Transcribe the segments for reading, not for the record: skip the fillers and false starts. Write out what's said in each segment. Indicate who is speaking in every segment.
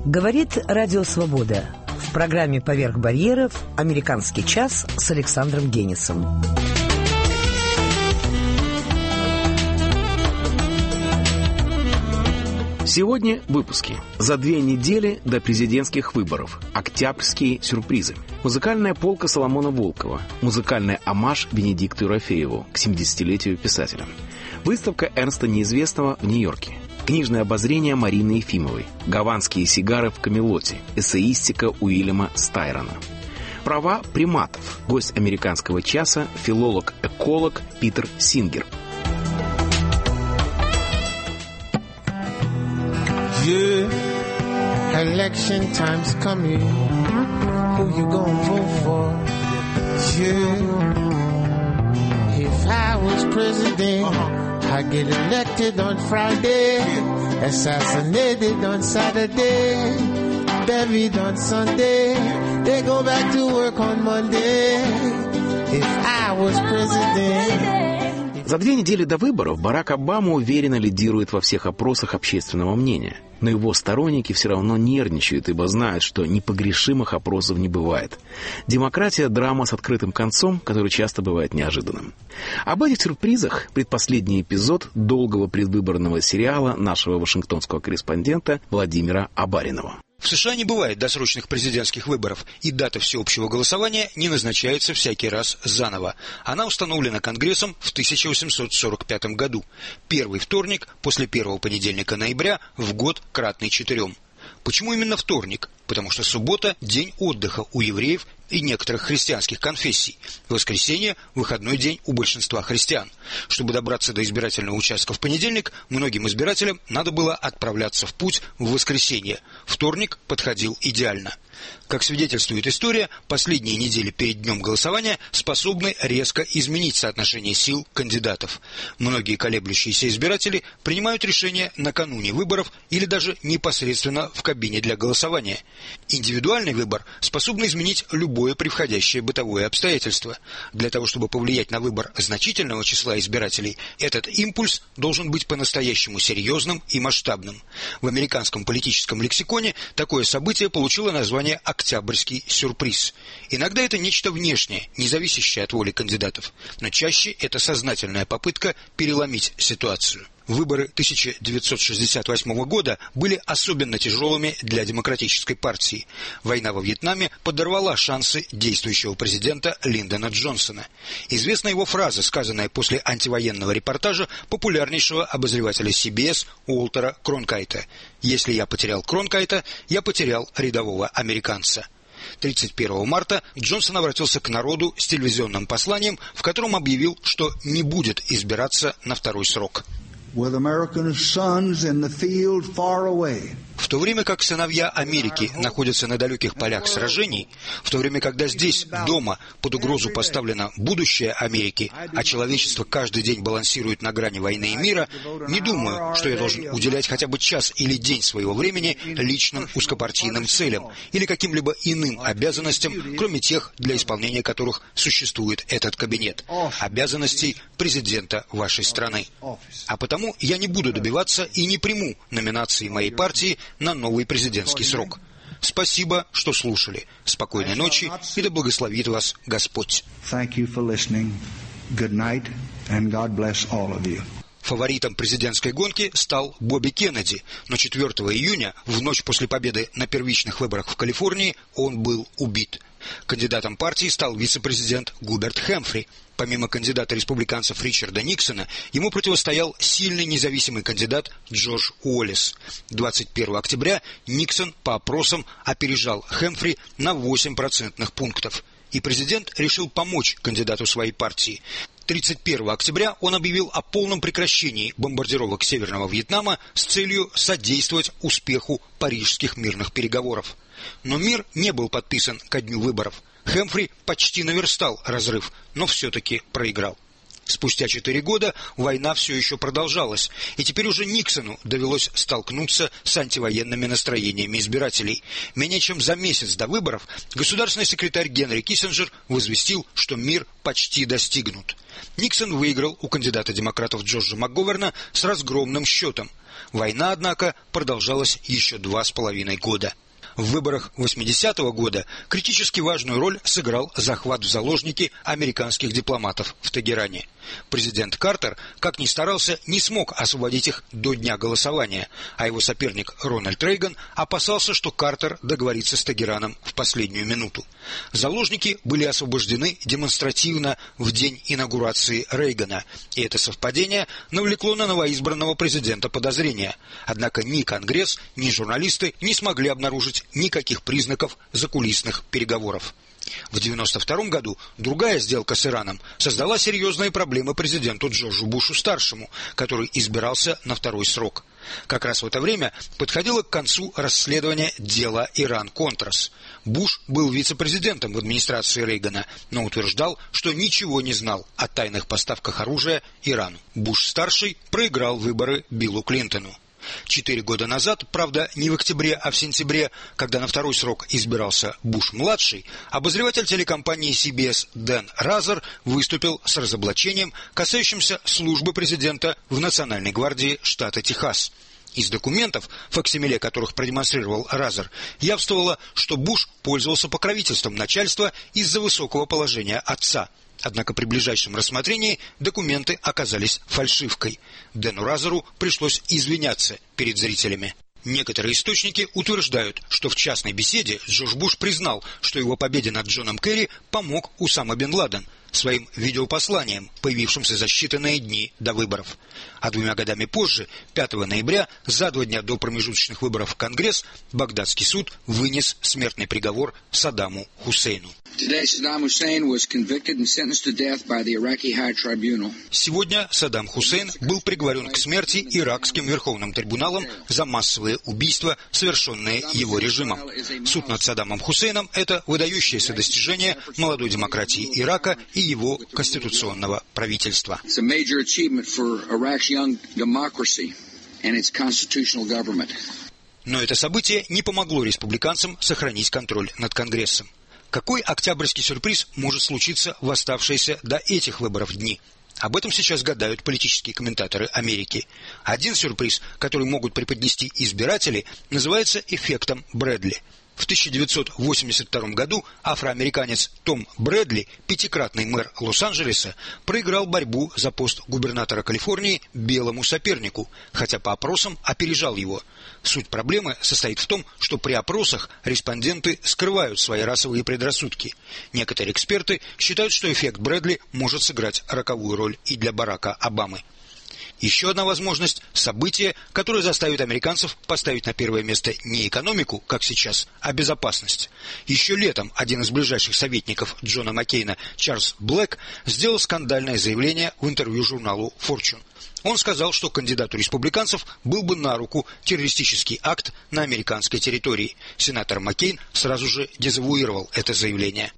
Speaker 1: Говорит Радио Свобода. В программе «Поверх барьеров» «Американский час» с Александром Генисом.
Speaker 2: Сегодня в выпуске. За 2 недели до президентских выборов. Октябрьские сюрпризы. Музыкальная полка Соломона Волкова. Музыкальный оммаж Венедикту Ерофееву к 70-летию писателя. Выставка Эрнста Неизвестного в Нью-Йорке. Книжное обозрение Марины Ефимовой. Гаванские сигары в Камелоте. Эссеистика Уильяма Стайрона. Права приматов. Гость американского часа, филолог-эколог Питер Сингер.
Speaker 3: Yeah, election time's coming. Who you gonna vote for? Yeah, if I was president, I'd get elected on Friday, assassinated on Saturday, buried on Sunday. They go back to work on Monday. If I was president.
Speaker 2: За 2 недели до выборов Барак Обама уверенно лидирует во всех опросах общественного мнения. Но его сторонники все равно нервничают, ибо знают, что непогрешимых опросов не бывает. Демократия – драма с открытым концом, который часто бывает неожиданным. Об этих сюрпризах предпоследний эпизод долгого предвыборного сериала нашего вашингтонского корреспондента Владимира Абаринова.
Speaker 4: В США не бывает досрочных президентских выборов, и дата всеобщего голосования не назначается всякий раз заново. Она установлена Конгрессом в 1845 году. Первый вторник после первого понедельника ноября в год кратный 4. Почему именно вторник? Потому что суббота – день отдыха у евреев и некоторых христианских конфессий. Воскресенье – выходной день у большинства христиан. Чтобы добраться до избирательного участка в понедельник, многим избирателям надо было отправляться в путь в воскресенье. Вторник подходил идеально. Как свидетельствует история, последние недели перед днем голосования способны резко изменить соотношение сил кандидатов. Многие колеблющиеся избиратели принимают решения накануне выборов или даже непосредственно в кабине для голосования. Индивидуальный выбор способен изменить любое превходящее бытовое обстоятельство. Для того, чтобы повлиять на выбор значительного числа избирателей, этот импульс должен быть по-настоящему серьезным и масштабным. В американском политическом лексиконе такое событие получило название «Октябрьский сюрприз». Иногда это нечто внешнее, не зависящее от воли кандидатов, но чаще это сознательная попытка переломить ситуацию. Выборы 1968 года были особенно тяжелыми для Демократической партии. Война во Вьетнаме подорвала шансы действующего президента Линдона Джонсона. Известна его фраза, сказанная после антивоенного репортажа популярнейшего обозревателя CBS Уолтера Кронкайта: «Если я потерял Кронкайта, я потерял рядового американца». 31 марта Джонсон обратился к народу с телевизионным посланием, в котором объявил, что не будет избираться на второй срок. В то время как сыновья Америки находятся на далеких полях сражений, в то время когда здесь, дома, под угрозу поставлено будущее Америки, а человечество каждый день балансирует на грани войны и мира, не думаю, что я должен уделять хотя бы час или день своего времени личным узкопартийным целям или каким-либо иным обязанностям, кроме тех, для исполнения которых существует этот кабинет, обязанностей президента вашей страны. А потому я не буду добиваться и не приму номинации моей партии на новый президентский срок. Спасибо, что слушали. Спокойной ночи и да благословит вас Господь. Фаворитом президентской гонки стал Бобби Кеннеди, но 4 июня, в ночь после победы на первичных выборах в Калифорнии, он был убит. Кандидатом партии стал вице-президент Губерт Хэмфри. Помимо кандидата республиканцев Ричарда Никсона, ему противостоял сильный независимый кандидат Джордж Уоллес. 21 октября Никсон по опросам опережал Хэмфри на 8 процентных пунктов. И президент решил помочь кандидату своей партии. 31 октября он объявил о полном прекращении бомбардировок Северного Вьетнама с целью содействовать успеху парижских мирных переговоров. Но мир не был подписан ко дню выборов. Хэмфри почти наверстал разрыв, но все-таки проиграл. Спустя 4 года война все еще продолжалась, и теперь уже Никсону довелось столкнуться с антивоенными настроениями избирателей. Менее чем за месяц до выборов государственный секретарь Генри Киссинджер возвестил, что мир почти достигнут. Никсон выиграл у кандидата демократов Джорджа МакГоверна с разгромным счетом. Война, однако, продолжалась еще 2,5 года. В выборах 80-го года критически важную роль сыграл захват в заложники американских дипломатов в Тегеране. Президент Картер, как ни старался, не смог освободить их до дня голосования, а его соперник Рональд Рейган опасался, что Картер договорится с Тегераном в последнюю минуту. Заложники были освобождены демонстративно в день инаугурации Рейгана, и это совпадение навлекло на новоизбранного президента подозрения. Однако ни Конгресс, ни журналисты не смогли обнаружить никаких признаков закулисных переговоров. В 1992 году другая сделка с Ираном создала серьезные проблемы президенту Джорджу Бушу-старшему, который избирался на второй срок. Как раз в это время подходило к концу расследование дела Иран-Контрас. Буш был вице-президентом в администрации Рейгана, но утверждал, что ничего не знал о тайных поставках оружия Ирану. Буш-старший проиграл выборы Биллу Клинтону. 4 года назад, правда, не в октябре, а в сентябре, когда на второй срок избирался Буш-младший, обозреватель телекомпании CBS Дэн Разер выступил с разоблачением, касающимся службы президента в Национальной гвардии штата Техас. Из документов, факсимиле которых продемонстрировал Разер, явствовало, что Буш пользовался покровительством начальства из-за высокого положения отца. Однако при ближайшем рассмотрении документы оказались фальшивкой. Дэну Разеру пришлось извиняться перед зрителями. Некоторые источники утверждают, что в частной беседе Джордж Буш признал, что его победе над Джоном Керри помог Усама бен Ладен своим видеопосланием, появившимся за считанные дни до выборов. А 2 годами позже, 5 ноября, за 2 дня до промежуточных выборов в Конгресс, Багдадский суд вынес смертный приговор Саддаму Хусейну. Сегодня Саддам Хусейн был приговорен к смерти Иракским Верховным трибуналом за массовые убийства, совершенные его режимом. Суд над Саддамом Хусейном – это выдающееся достижение молодой демократии Ирака и его конституционного правительства. Но это событие не помогло республиканцам сохранить контроль над Конгрессом. Какой октябрьский сюрприз может случиться в оставшиеся до этих выборов дни? Об этом сейчас гадают политические комментаторы Америки. Один сюрприз, который могут преподнести избиратели, называется эффектом Брэдли. В 1982 году афроамериканец Том Брэдли, 5-кратный мэр Лос-Анджелеса, проиграл борьбу за пост губернатора Калифорнии белому сопернику, хотя по опросам опережал его. Суть проблемы состоит в том, что при опросах респонденты скрывают свои расовые предрассудки. Некоторые эксперты считают, что эффект Брэдли может сыграть роковую роль и для Барака Обамы. Еще одна возможность – событие, которое заставит американцев поставить на первое место не экономику, как сейчас, а безопасность. Еще летом один из ближайших советников Джона Маккейна, Чарльз Блэк, сделал скандальное заявление в интервью журналу Fortune. Он сказал, что кандидату республиканцев был бы на руку террористический акт на американской территории. Сенатор Маккейн сразу же дезавуировал это заявление.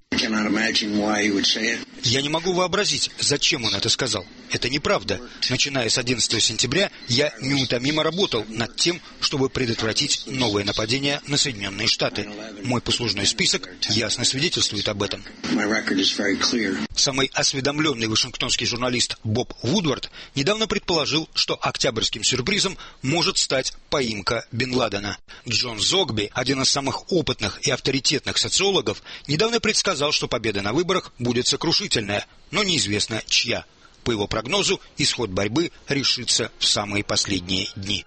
Speaker 4: Я не могу вообразить, зачем он это сказал. Это неправда. Начиная с 11 сентября я неутомимо работал над тем, чтобы предотвратить новое нападение на Соединенные Штаты. Мой послужной список ясно свидетельствует об этом. Самый осведомленный вашингтонский журналист Боб Вудвард недавно предположил, что октябрьским сюрпризом может стать поимка Бен Ладена. Джон Зогби, один из самых опытных и авторитетных социологов, недавно предсказал, что победа на выборах будет сокрушительная, но неизвестно чья. По его прогнозу, исход борьбы решится в самые последние дни.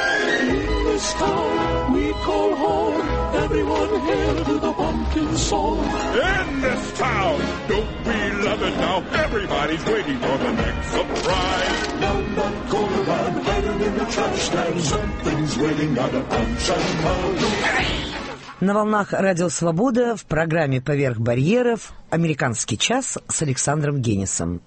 Speaker 1: На волнах Радио Свобода в программе «Поверх барьеров» «Американский час» с Александром Генисом.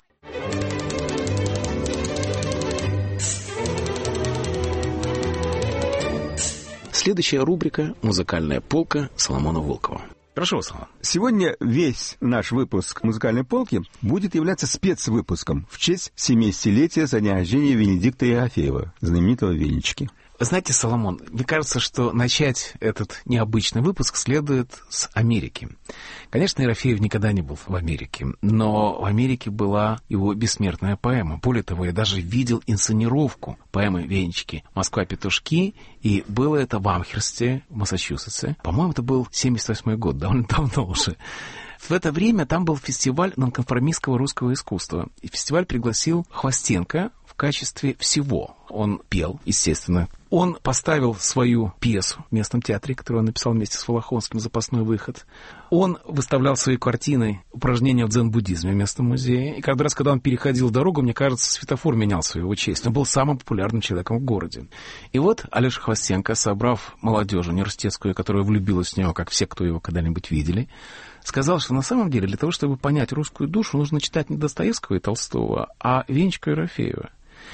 Speaker 2: Следующая рубрика «Музыкальная полка» Соломона Волкова. Хорошо, Слава.
Speaker 5: Сегодня весь наш выпуск «Музыкальной полки» будет являться спецвыпуском в честь 70-летия со дня рождения Венедикта Ерофеева, знаменитого Венечки.
Speaker 2: Вы знаете, Соломон, мне кажется, что начать этот необычный выпуск следует с Америки. Конечно, Ерофеев никогда не был в Америке, но в Америке была его бессмертная поэма. Более того, я даже видел инсценировку поэмы Венечки «Москва-петушки», и было это в Амхерсте, в Массачусетсе. По-моему, это был 78-й год, довольно давно уже. В это время там был фестиваль нонконформистского русского искусства, и фестиваль пригласил Хвостенко в качестве всего. Он пел, естественно. Он поставил свою пьесу в местном театре, которую он написал вместе с Волохонским «Запасной выход». Он выставлял свои картины упражнения в дзен-буддизме в местном музее. И каждый раз, когда он переходил дорогу, мне кажется, светофор менялся в его честь. Он был самым популярным человеком в городе. И вот Алеша Хвостенко, собрав молодежь университетскую, которая влюбилась в него, как все, кто его когда-нибудь видели, сказал, что на самом деле для того, чтобы понять русскую душу, нужно читать не Достоевского и Толстого, а Венечку Ерофеева.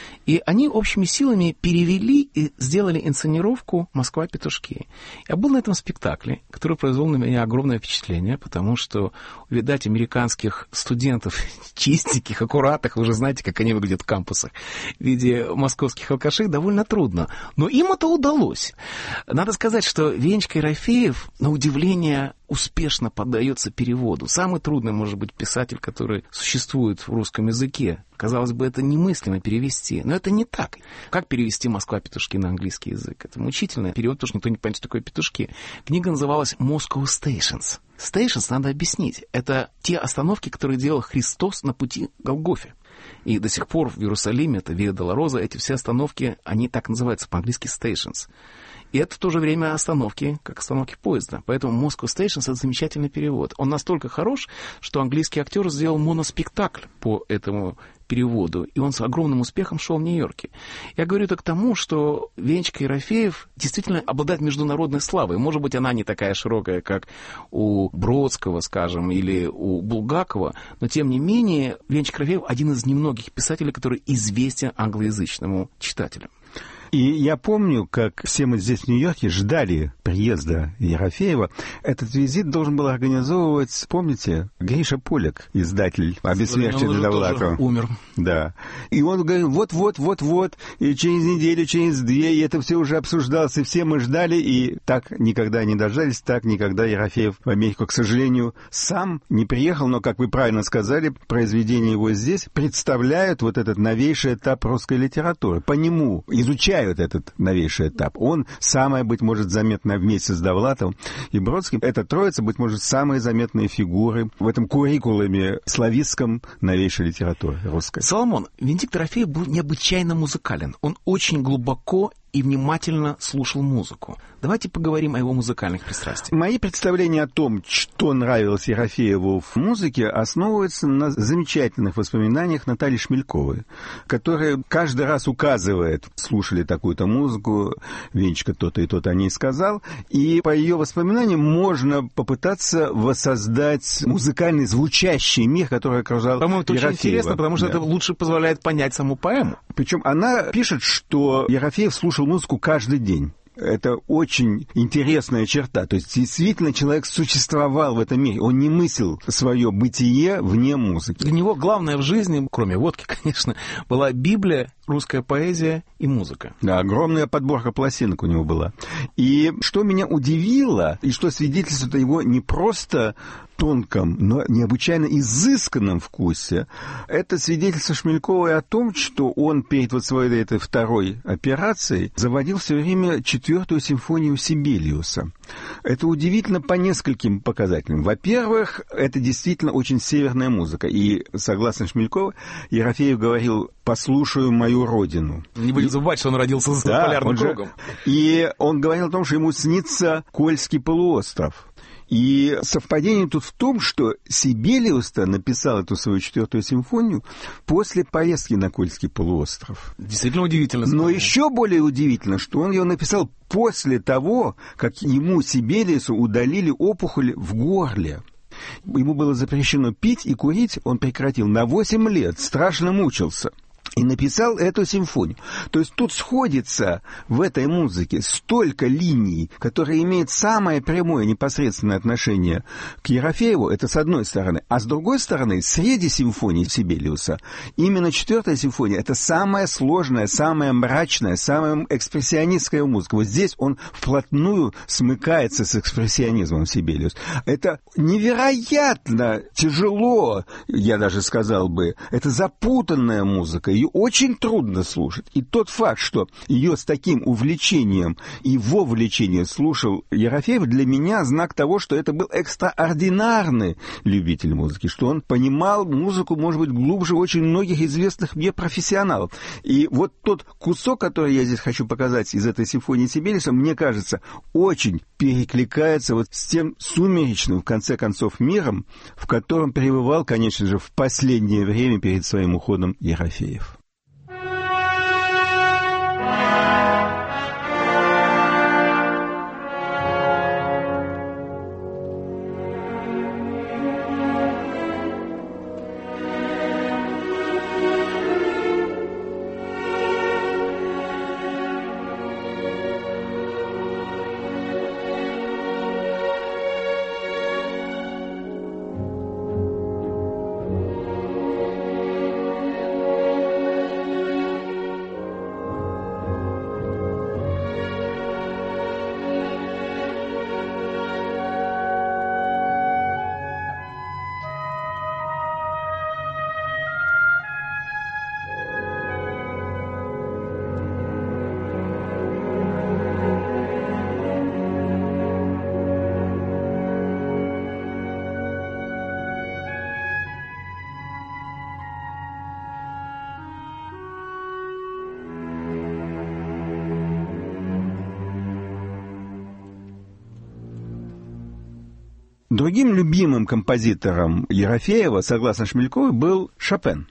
Speaker 2: И они общими силами перевели и сделали инсценировку «Москва-петушки». Я был на этом спектакле, который произвел на меня огромное впечатление, потому что увидать американских студентов чистеньких, аккуратных, вы же знаете, как они выглядят в кампусах, в виде московских алкашей, довольно трудно. Но им это удалось. Надо сказать, что Венечка Ерофеев, на удивление, успешно поддается переводу. Самый трудный, может быть, писатель, который существует в русском языке. Казалось бы, это немыслимо перевести, но это не так. Как перевести «Москва-петушки» на английский язык? Это мучительный перевод, потому что никто не понимает, что такое петушки. Книга называлась «Moscow Stations». Stations, надо объяснить, это те остановки, которые делал Христос на пути к Голгофе. И до сих пор в Иерусалиме, это Виа Долороза, эти все остановки, они так называются по-английски «stations». И это в то же время остановки, как остановки поезда. Поэтому Moscow Stations — это замечательный перевод. Он настолько хорош, что английский актер сделал моноспектакль по этому переводу, и он с огромным успехом шел в Нью-Йорке. Я говорю это к тому, что Венечка Ерофеев действительно обладает международной славой. Может быть, она не такая широкая, как у Бродского, скажем, или у Булгакова, но, тем не менее, Венечка Ерофеев — один из немногих писателей, который известен англоязычному читателю.
Speaker 5: И я помню, как все мы здесь, в Нью-Йорке, ждали приезда Ерофеева. Этот визит должен был организовывать, помните, Гриша Поляк, издатель «Обессмертия Довлатова».
Speaker 2: Умер.
Speaker 5: Да. И он говорил, вот, и через неделю, через две, и это все уже обсуждалось, и все мы ждали, и так никогда не дождались, так никогда Ерофеев в Америку, к сожалению, сам не приехал, но, как вы правильно сказали, произведения его здесь представляют вот этот новейший этап русской литературы. По нему изучают этот новейший этап. Он самая, быть может, заметная вместе с Довлатовым и Бродским. Эта троица, быть может, самые заметные фигуры в этом куррикулуме славистском новейшей литературы русской.
Speaker 2: Соломон, Венедикт Ерофеев был необычайно музыкален. Он очень глубоко и внимательно слушал музыку. Давайте поговорим о его музыкальных пристрастиях.
Speaker 5: Мои представления о том, что нравилось Ерофееву в музыке, основываются на замечательных воспоминаниях Натальи Шмельковой, которая каждый раз указывает, слушали такую-то музыку, Венечка то-то и то-то о ней сказал, и по ее воспоминаниям можно попытаться воссоздать музыкальный звучащий мир, который окружал
Speaker 2: По-моему, это
Speaker 5: Ерофеева.
Speaker 2: очень интересно, потому что это лучше позволяет понять саму поэму.
Speaker 5: Причем она пишет, что Ерофеев слушал музыку каждый день. Это очень интересная черта. То есть, действительно, человек существовал в этом мире. Он не мыслил свое бытие вне музыки.
Speaker 2: Для него главное в жизни, кроме водки, конечно, была Библия, русская поэзия и музыка.
Speaker 5: Да, огромная подборка пластинок у него была. И что меня удивило, и что свидетельствует о его не просто тонком, но необычайно изысканном вкусе, это свидетельство Шмельковой о том, что он перед вот своей этой второй операцией заводил все время 4-ю симфонию Сибелиуса. Это удивительно по нескольким показателям. Во-первых, это действительно очень северная музыка. И, согласно Шмельковой, Ерофеев говорил: «Послушаю мою родину».
Speaker 2: Не будем забывать, что он родился за полярным кругом.
Speaker 5: И он говорил о том, что ему снится Кольский полуостров. И совпадение тут в том, что Сибелиус-то написал эту свою 4-ю симфонию после поездки на Кольский полуостров.
Speaker 2: Действительно удивительно.
Speaker 5: Но еще более удивительно, что он ее написал после того, как ему, Сибелиусу, удалили опухоль в горле. Ему было запрещено пить и курить, он прекратил на 8 лет, страшно мучился. и написал эту симфонию. То есть тут сходится в этой музыке столько линий, которые имеют самое прямое непосредственное отношение к Ерофееву, это с одной стороны. А с другой стороны, среди симфоний Сибелиуса, именно 4-я симфония — это самая сложная, самая мрачная, самая экспрессионистская музыка. Вот здесь он вплотную смыкается с экспрессионизмом Сибелиус. Это невероятно тяжело, я даже сказал бы. Это запутанная музыка, ее очень трудно слушать. И тот факт, что ее с таким увлечением и вовлечением слушал Ерофеев, для меня знак того, что это был экстраординарный любитель музыки, что он понимал музыку, может быть, глубже очень многих известных мне профессионалов. И вот тот кусок, который я здесь хочу показать из этой симфонии Сибелиуса, мне кажется, очень перекликается вот с тем сумеречным, в конце концов, миром, в котором пребывал, конечно же, в последнее время перед своим уходом Ерофеев. Другим любимым композитором Ерофеева, согласно Шмельковой, был Шопен.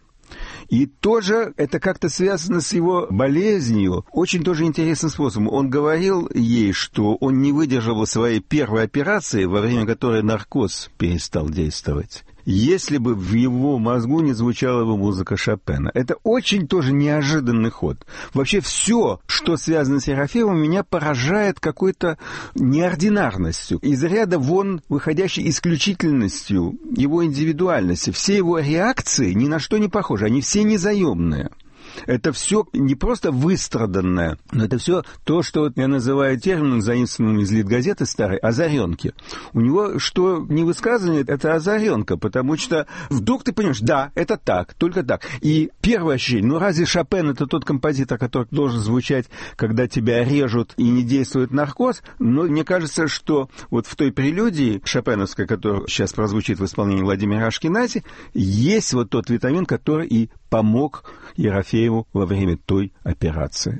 Speaker 5: И тоже это как-то связано с его болезнью, очень тоже интересным способом. Он говорил ей, что он не выдержал своей первой операции, во время которой наркоз перестал действовать, если бы в его мозгу не звучала бы музыка Шопена. Это очень тоже неожиданный ход. Вообще все, что связано с Ерофеевым, меня поражает какой-то неординарностью, из ряда вон выходящей исключительностью его индивидуальности. Все его реакции ни на что не похожи, они все незаемные. Это все не просто выстраданное, но это все то, что я называю термином, заимствованным из Литгазеты старой, озаренки. У него что не высказывание, это озаренка, потому что вдруг ты понимаешь, да, это так, только так. И первое ощущение, ну разве Шопен это тот композитор, который должен звучать, когда тебя режут и не действует наркоз? Но мне кажется, что вот в той прелюдии шопеновской, которая сейчас прозвучит в исполнении Владимира Ашкенази, есть вот тот витамин, который и помог Ерофееву во время той операции.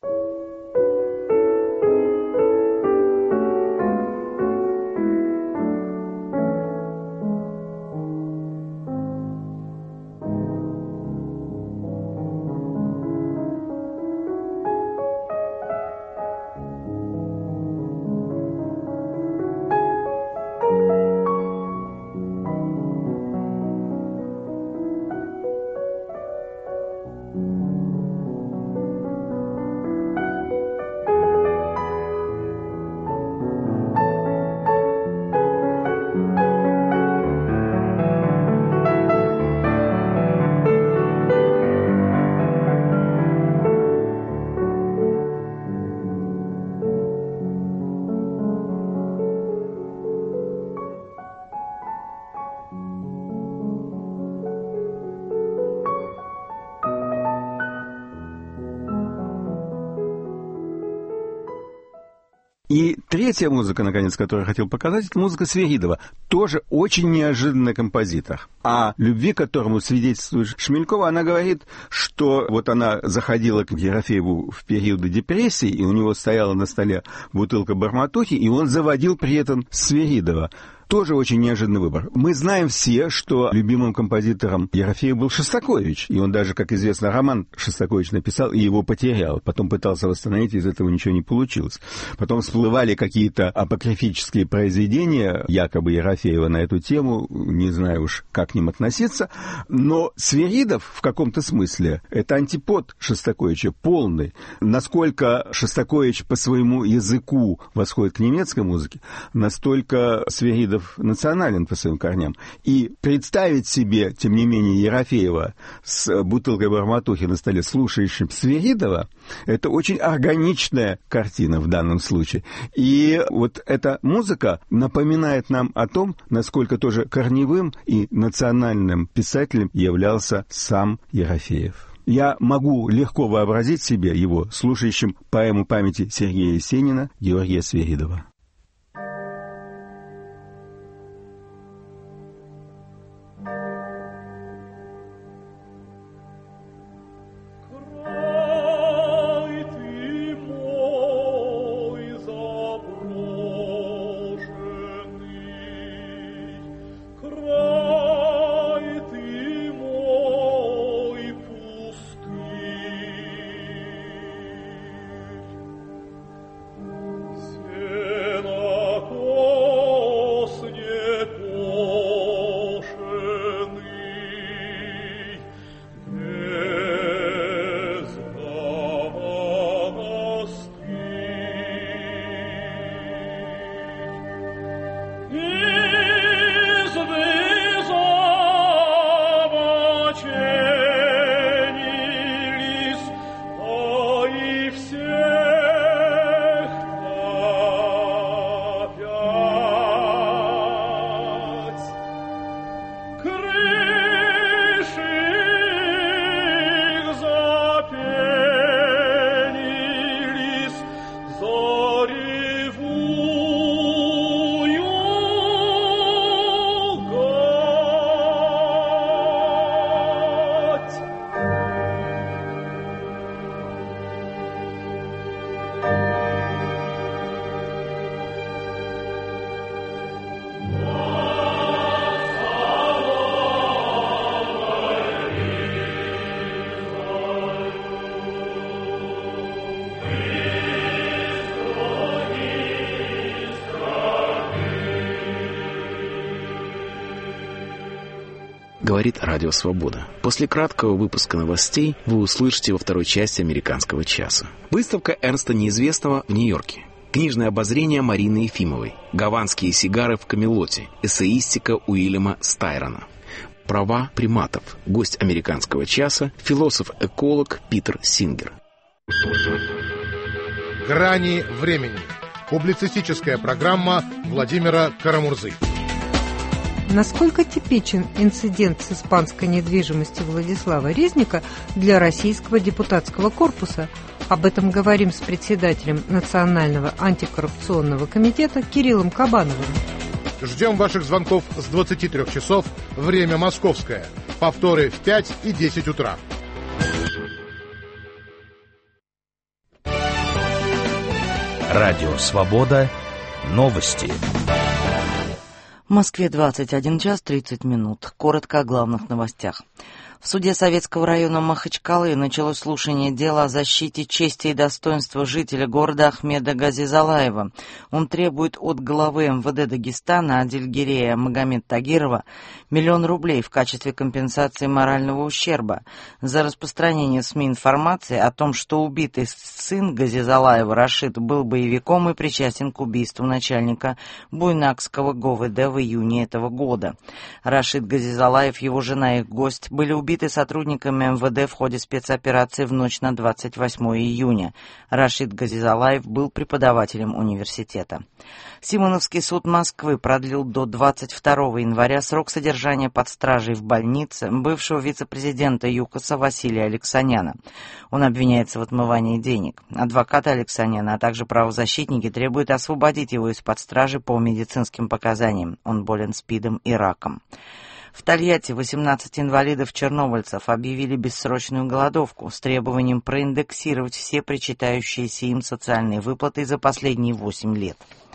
Speaker 5: И третья музыка, наконец, которую я хотел показать, это музыка Свиридова. Тоже очень неожиданный композитор. О любви, которому свидетельствует Шмелькова, она говорит, что вот она заходила к Ерофееву в периоды депрессии, и у него стояла на столе бутылка барматухи, и он заводил при этом Свиридова. тоже очень неожиданный выбор. Мы знаем все, что любимым композитором Ерофеева был Шостакович, и он даже, как известно, роман Шостакович написал и его потерял. Потом пытался восстановить, из этого ничего не получилось. Потом всплывали какие-то апокрифические произведения, якобы Ерофеева, на эту тему, не знаю уж, как к ним относиться, но Свиридов в каком-то смысле это антипод Шостаковича, полный. Насколько Шостакович по своему языку восходит к немецкой музыке, настолько Свиридов национален по своим корням. И представить себе, тем не менее, Ерофеева с бутылкой барматухи на столе, слушающим Свиридова, это очень органичная картина в данном случае. И вот эта музыка напоминает нам о том, насколько тоже корневым и национальным писателем являлся сам Ерофеев. Я могу легко вообразить себе его слушающим поэму памяти Сергея Есенина Георгия Свиридова.
Speaker 2: Говорит Радио Свобода. После краткого выпуска новостей вы услышите во второй части «Американского часа». Выставка Эрнста Неизвестного в Нью-Йорке. Книжное обозрение Марины Ефимовой. Гаванские сигары в Камелоте. Эссеистика Уильяма Стайрона. Права приматов. Гость «Американского часа» — философ-эколог Питер Сингер.
Speaker 6: «Грани времени». Публицистическая программа Владимира Карамурзы.
Speaker 7: Насколько типичен инцидент с испанской недвижимостью Владислава Резника для российского депутатского корпуса? Об этом говорим с председателем Национального антикоррупционного комитета Кириллом Кабановым.
Speaker 6: Ждем ваших звонков с 23 часов, время московское. Повторы в 5 и 10 утра.
Speaker 8: Радио «Свобода». Новости.
Speaker 9: В Москве 21 час 30 минут. Коротко о главных новостях. В суде Советского района Махачкалы началось слушание дела о защите чести и достоинства жителя города Ахмеда Газизалаева. Он требует от главы МВД Дагестана Адильгерея Магомед Тагирова 1 000 000 рублей в качестве компенсации морального ущерба за распространение в СМИ информации о том, что убитый сын Газизалаева Рашид был боевиком и причастен к убийству начальника Буйнакского ГОВД в июне этого года. Рашид Газизалаев, его жена и их гость были убиты сотрудниками МВД в ходе спецоперации в ночь на 28 июня. Рашид Газизалаев был преподавателем университета. Симоновский суд Москвы продлил до 22 января срок содержания под стражей в больнице бывшего вице-президента ЮКОСа Василия Алексаняна. Он обвиняется в отмывании денег. Адвокаты Алексаняна, а также правозащитники требуют освободить его из-под стражи по медицинским показаниям. Он болен СПИДом и раком. В Тольятти 18 инвалидов-чернобыльцев объявили бессрочную голодовку с требованием проиндексировать все причитающиеся им социальные выплаты за последние 8 лет.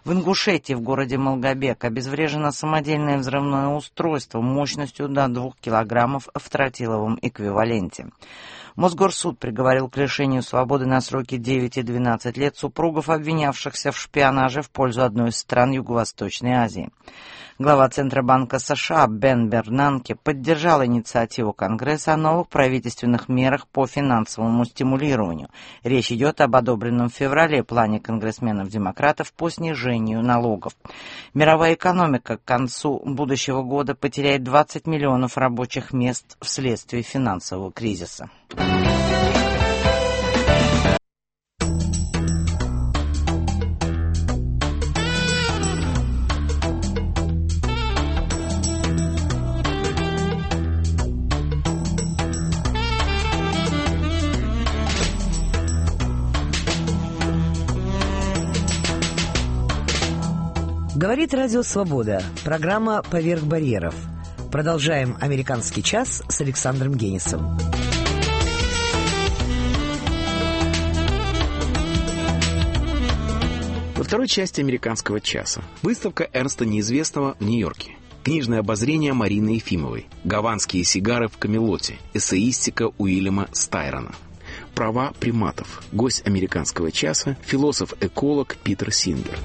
Speaker 9: В Ингушетии, в городе Малгобек, обезврежено самодельное взрывное устройство мощностью до 2 килограммов в тротиловом эквиваленте. Мосгорсуд приговорил к лишению свободы на сроки 9 и 12 лет супругов, обвинявшихся в шпионаже в пользу одной из стран Юго-Восточной Азии. Глава Центробанка США Бен Бернанке поддержал инициативу Конгресса о новых правительственных мерах по финансовому стимулированию. Речь идет об одобренном в феврале плане конгрессменов-демократов по снижению налогов. Мировая экономика к концу будущего года потеряет 20 миллионов рабочих мест вследствие финансового кризиса.
Speaker 1: Говорит Радио Свобода. Программа «Поверх барьеров». Продолжаем «Американский час» с Александром Генисом.
Speaker 2: Во второй части «Американского часа» выставка Эрнста Неизвестного в Нью-Йорке. Книжное обозрение Марины Ефимовой. Гаванские сигары в Камелоте. Эссеистика Уильяма Стайрона. Права приматов. Гость «Американского часа» — философ-эколог Питер Сингер.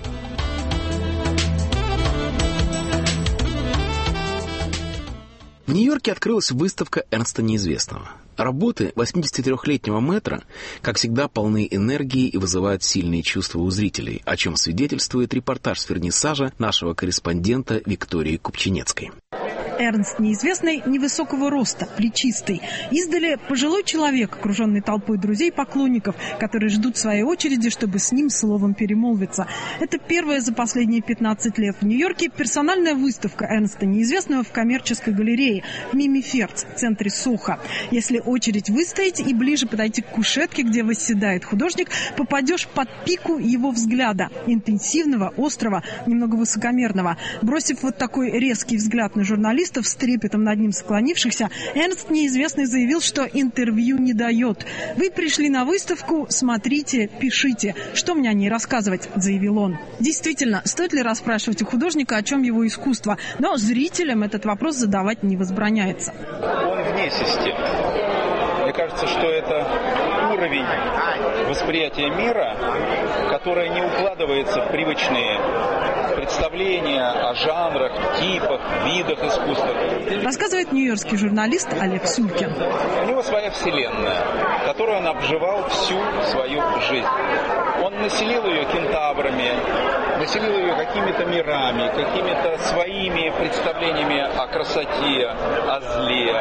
Speaker 2: В Нью-Йорке открылась выставка Эрнста Неизвестного. Работы 83-летнего мэтра, как всегда, полны энергии и вызывают сильные чувства у зрителей, о чем свидетельствует репортаж с вернисажа нашего корреспондента Виктории Купчинецкой.
Speaker 10: Эрнст Неизвестный невысокого роста, плечистый. Издали пожилой человек, окруженный толпой друзей и поклонников, которые ждут своей очереди, чтобы с ним словом перемолвиться. Это первая за последние 15 лет в Нью-Йорке персональная выставка Эрнста Неизвестного в коммерческой галерее в Мими Ферц, в центре Сохо. Если очередь выстоять и ближе подойти к кушетке, где восседает художник, попадешь под пику его взгляда. Интенсивного, острого, немного высокомерного. Бросив вот такой резкий взгляд на журналиста, с трепетом над ним склонившихся, Эрнст Неизвестный заявил, что интервью не дает. «Вы пришли на выставку, смотрите, пишите. Что мне о ней рассказывать?» – заявил он. Действительно, стоит ли расспрашивать у художника, о чем его искусство? Но зрителям этот вопрос задавать не возбраняется.
Speaker 11: Он вне системы. Мне кажется, что это уровень восприятия мира, который не укладывается в привычные представления о жанрах, типах, видах искусства.
Speaker 10: Рассказывает нью-йоркский журналист Олег Сулькин.
Speaker 11: У него своя вселенная, которую он обживал всю свою жизнь. Он населил ее кентаврами, населил ее какими-то мирами, какими-то своими представлениями о красоте, о зле,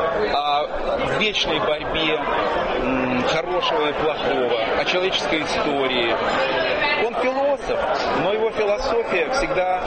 Speaker 11: о вечной борьбе хорошего и плохого, о человеческой истории. Он философ, но его философия всегда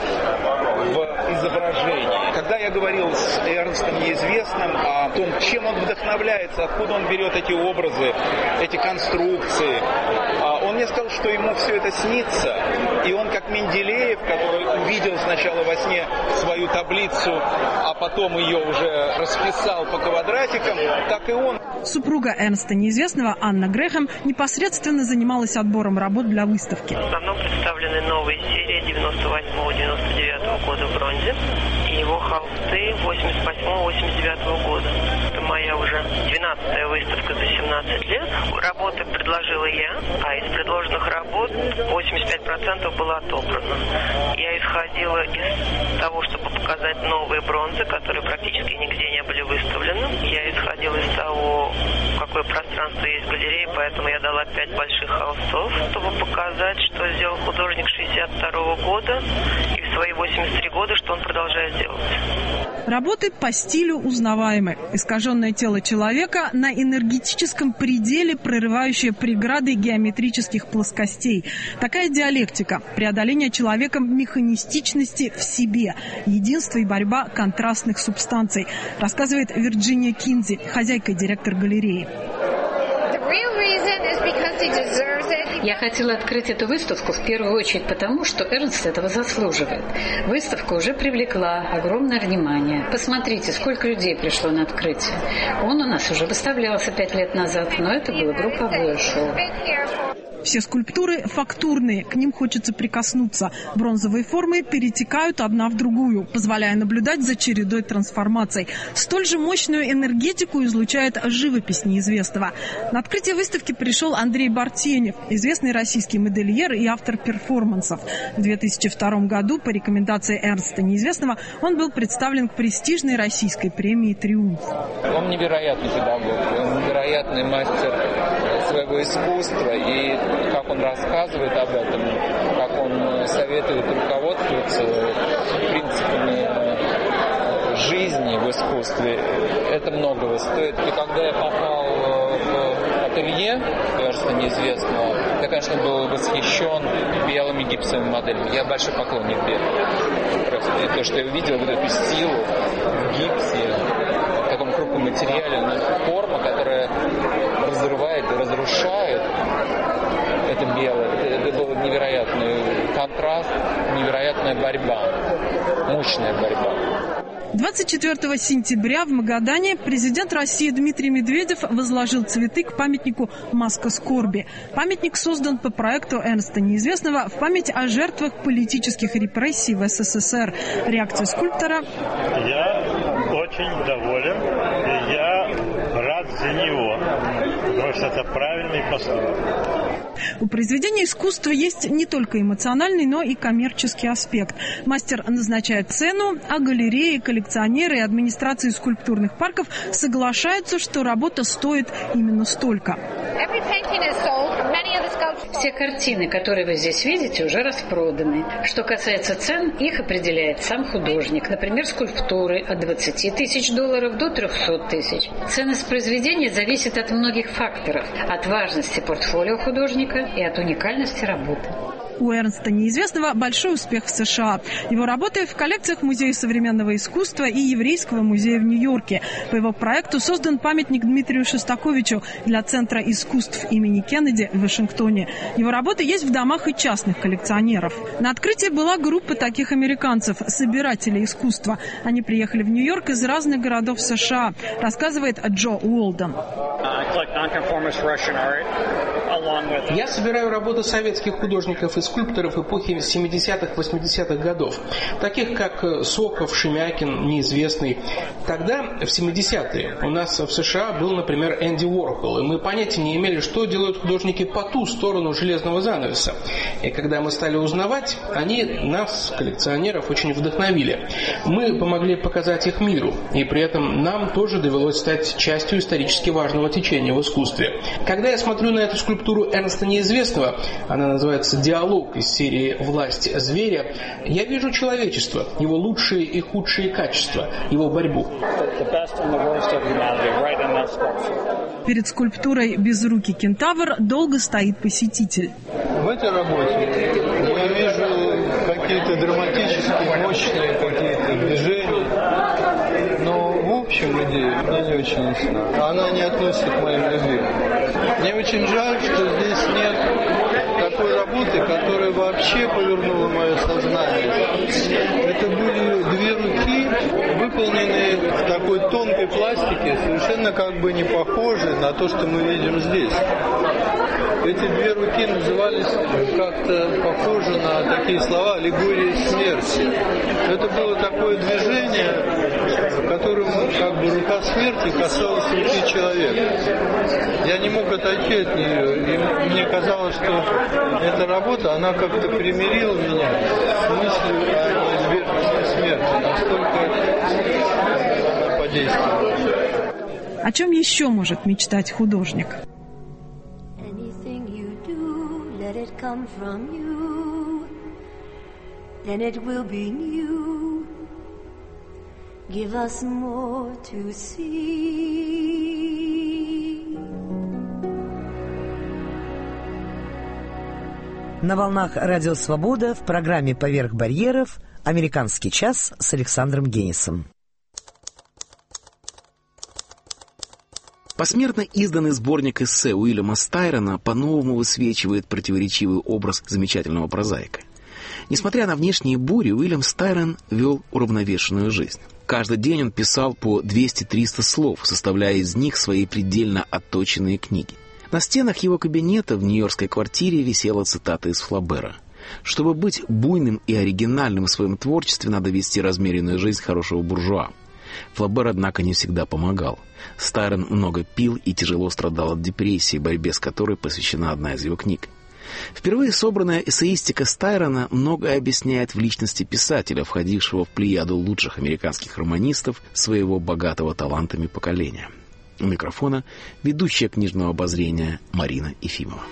Speaker 11: в изображении. Когда я говорил с Эрнстом Неизвестным о том, чем он вдохновляется, откуда он берет эти образы, эти конструкции, он мне сказал, что ему все это снится, и он как Менделеев, который увидел сначала во сне свою таблицу, а потом ее уже расписал по квадратикам, так и он.
Speaker 10: Супруга Эрнста Неизвестного, Анна Грэхэм, непосредственно занималась отбором работ для выставки.
Speaker 12: В основном представлены новые серии 98-99 года в бронзе и его холсты 88-89 года. Это моя уже 12-я выставка за 17 лет. Работы предложила я, а из предложенных работ 85% было отобрано. Я исходила из того, чтобы показать новые бронзы, которые практически нигде не были выставлены. Я исходила из того, какое пространство есть в галерее, поэтому я дала 5 больших холстов, чтобы показать, что сделал художник 62 года и в свои 83 года, что он продолжает делать.
Speaker 10: Работы по стилю узнаваемы. Искаженное тело человека на энергетическом пределе, прорывающее преграды геометрических плоскостей. Такая диалектика, преодоление человеком механистичности в себе, единство и борьба контрастных субстанций, рассказывает Вирджиния Кинзи, хозяйка и директор галереи.
Speaker 13: Я хотела открыть эту выставку в первую очередь потому, что Эрнст этого заслуживает. Выставка уже привлекла огромное внимание. Посмотрите, сколько людей пришло на открытие. Он у нас уже выставлялся 5 лет назад, но это было групповое шоу.
Speaker 10: Все скульптуры фактурные, к ним хочется прикоснуться. Бронзовые формы перетекают одна в другую, позволяя наблюдать за чередой трансформаций. Столь же мощную энергетику излучает живопись неизвестного. На открытие выставки пришел Андрей Бартенев, известный российский модельер и автор перформансов. В 2002 году по рекомендации Эрнста Неизвестного он был представлен к престижной российской премии «Триумф».
Speaker 11: Он невероятный педагог, он невероятный мастер своего искусства, и как он рассказывает об этом, как он советует руководствоваться принципами жизни в искусстве, это многого стоит. И когда я попал в ателье Эрнста Неизвестного, я, конечно, был восхищен белыми гипсовыми моделями. Я большой поклонник белых. Просто и то, что я увидел, вот эту силу в гипсе, в таком крупном материале, но форма, которая разрывает и разрушает, это белое. Это был невероятный контраст, невероятная борьба, мощная борьба.
Speaker 10: 24 сентября в Магадане президент России Дмитрий Медведев возложил цветы к памятнику «Маска скорби». Памятник создан по проекту Эрнста Неизвестного в память о жертвах политических репрессий в СССР. Реакция скульптора:
Speaker 14: «Я очень доволен, и я рад за него, потому что это правильный поступок».
Speaker 10: У произведения искусства есть не только эмоциональный, но и коммерческий аспект. Мастер назначает цену, а галереи, коллекционеры и администрации скульптурных парков соглашаются, что работа стоит именно столько.
Speaker 13: Все картины, которые вы здесь видите, уже распроданы. Что касается цен, их определяет сам художник. Например, скульптуры от $20 тысяч до 300 тысяч. Ценность произведения зависит от многих факторов. От важности портфолио художника и от уникальности работы.
Speaker 10: У Эрнста Неизвестного большой успех в США. Его работы в коллекциях Музея современного искусства и Еврейского музея в Нью-Йорке. По его проекту создан памятник Дмитрию Шостаковичу для Центра искусств имени Кеннеди в Вашингтоне. Его работы есть в домах и частных коллекционеров. На открытии была группа таких американцев, собирателей искусства. Они приехали в Нью-Йорк из разных городов США, рассказывает Джо Уолден.
Speaker 15: Я собираю работы советских художников и скульпторов эпохи 70-х, 80-х годов, таких как Соков, Шемякин, Неизвестный. Тогда, в 70-е, у нас в США был, например, Энди Уорхол, и мы понятия не имели, что делают художники по ту сторону железного занавеса. И когда мы стали узнавать, они нас, коллекционеров, очень вдохновили. Мы помогли показать их миру, и при этом нам тоже довелось стать частью исторически важного течения в искусстве. Когда я смотрю на эту скульптуру Эрнста Неизвестного, она называется «Диалог» из серии «Власть зверя», я вижу человечество, его лучшие и худшие качества, его борьбу.
Speaker 10: Перед скульптурой «Безрукий кентавр» долго стоит посетитель.
Speaker 16: В этой работе я вижу какие-то драматические, мощные какие-то движения, но в общем идея мне не очень ясна. Она не относится к моим любимым. Мне очень жаль, что здесь нет такой работы, которая вообще повернула мое сознание. Это были две руки, выполненные в такой тонкой пластике, совершенно как бы не похожие на то, что мы видим здесь. Эти две руки назывались как-то похоже на такие слова «аллегория смерти». Это было такое движение, в котором как бы рука смерти касалась руки человека. Я не мог отойти от нее, и мне казалось, что эта работа, она как-то примирила меня с мыслью о неизбежности смерти. Настолько она подействовала.
Speaker 10: О чем еще может мечтать художник?
Speaker 17: Let it come from you, then it will be new. Give us more to see.
Speaker 1: На волнах Радио Свобода в программе «Поверх барьеров» «Американский час» с Александром Генисом.
Speaker 2: Посмертно изданный сборник эссе Уильяма Стайрона по-новому высвечивает противоречивый образ замечательного прозаика. Несмотря на внешние бури, Уильям Стайрон вел уравновешенную жизнь. Каждый день он писал по 200-300 слов, составляя из них свои предельно отточенные книги. На стенах его кабинета в нью-йоркской квартире висела цитата из Флабера. «Чтобы быть буйным и оригинальным в своем творчестве, надо вести размеренную жизнь хорошего буржуа». Флабер, однако, не всегда помогал. Стайрон много пил и тяжело страдал от депрессии, борьбе с которой посвящена одна из его книг. Впервые собранная эссеистика Стайрона многое объясняет в личности писателя, входившего в плеяду лучших американских романистов своего богатого талантами поколения. У микрофона ведущая книжного обозрения Марина Ефимова.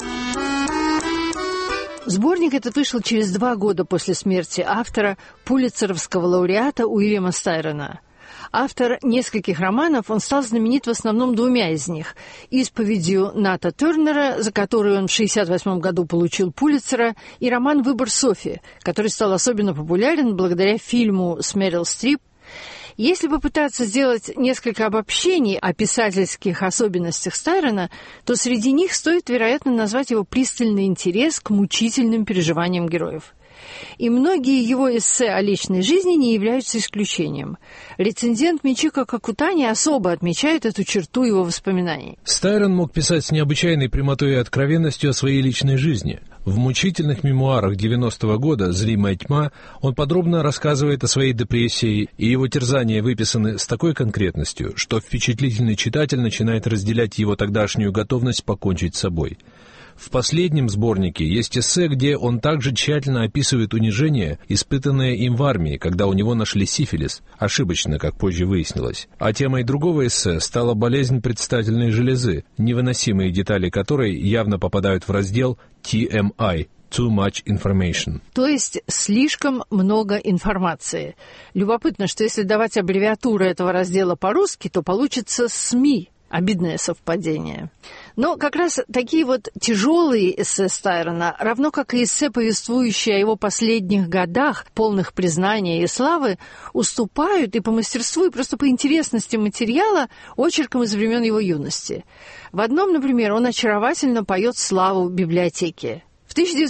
Speaker 18: Сборник этот вышел через 2 года после смерти автора, пулитцеровского лауреата Уильяма Стайрона. Автор нескольких романов, он стал знаменит в основном 2 из них. «Исповедью Ната Тернера», за которую он в 1968 году получил Пулитцера, и роман «Выбор Софи», который стал особенно популярен благодаря фильму с Мерил Стрип. Если попытаться сделать несколько обобщений о писательских особенностях Стайрона, то среди них стоит, вероятно, назвать его пристальный интерес к мучительным переживаниям героев. И многие его эссе о личной жизни не являются исключением. Рецензент Мичико Какутани особо отмечает эту черту его воспоминаний.
Speaker 19: Стайрон мог писать с необычайной прямотой и откровенностью о своей личной жизни. В мучительных мемуарах 90-го года «Зримая тьма» он подробно рассказывает о своей депрессии, и его терзания выписаны с такой конкретностью, что впечатлительный читатель начинает разделять его тогдашнюю готовность покончить с собой. В последнем сборнике есть эссе, где он также тщательно описывает унижение, испытанное им в армии, когда у него нашли сифилис, ошибочно, как позже выяснилось. А темой другого эссе стала болезнь предстательной железы, невыносимые детали которой явно попадают в раздел TMI – Too Much Information.
Speaker 18: То есть слишком много информации. Любопытно, что если давать аббревиатуру этого раздела по-русски, то получится СМИ. Обидное совпадение. Но как раз такие вот тяжелые эссе Стайрона, равно как и эссе, повествующие о его последних годах, полных признания и славы, уступают и по мастерству, и просто по интересности материала очеркам из времен его юности. В одном, например, он очаровательно поет славу библиотеки. В